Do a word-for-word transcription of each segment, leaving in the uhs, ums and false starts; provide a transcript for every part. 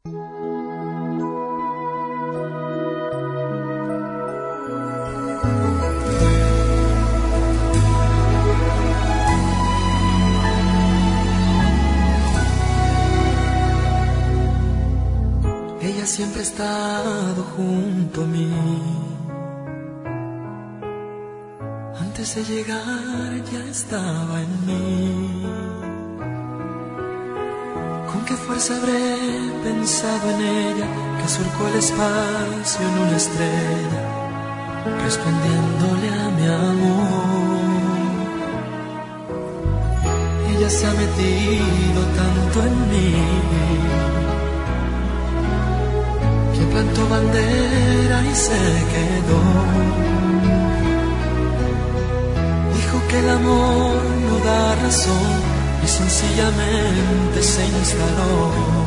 Ella siempre ha estado junto a mí. Antes de llegar ya estaba en mí. Con qué fuerza habré pensado en ella, que surcó el espacio en una estrella, respondiéndole a mi amor. Ella se ha metido tanto en mí, que plantó bandera y se quedó. Dijo que el amor no da razón y sencillamente se instaló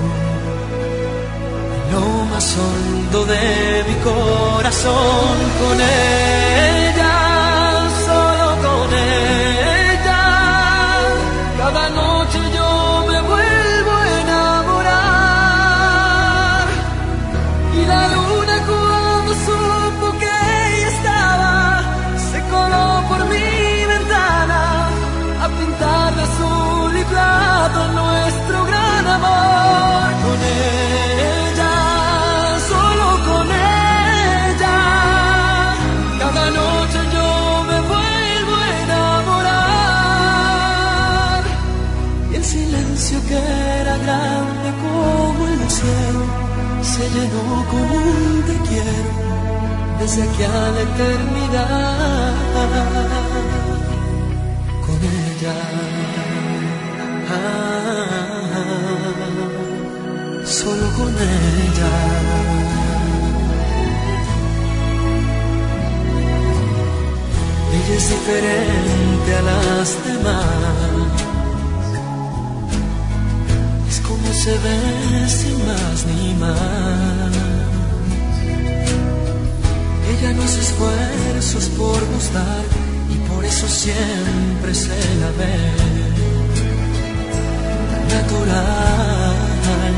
en lo más hondo de mi corazón. Con ella, solo con ella, cada noche yo me vuelvo a enamorar. Y la luna, cuando supo que ella estaba, se coló por mi ventana a pintar de azul y plata nuestro gran amor. Con ella, solo con ella, cada noche yo me vuelvo a enamorar. Y el silencio, que era grande como el cielo, se llenó con un te quiero desde aquí a la eternidad. Con ella, ah, solo con ella. Ella es diferente a las demás, es como se ve sin más ni más. Ella no hace esfuerzos por gustar y por eso siempre se la ve natural.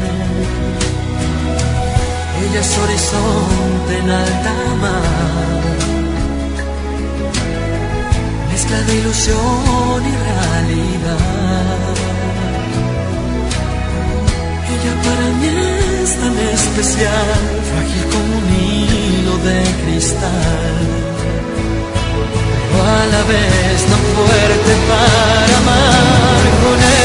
Ella es horizonte en alta mar, mezcla de ilusión y realidad. Ella para mí es tan especial, frágil como un hilo de cristal, pero a la vez tan fuerte para amar. Con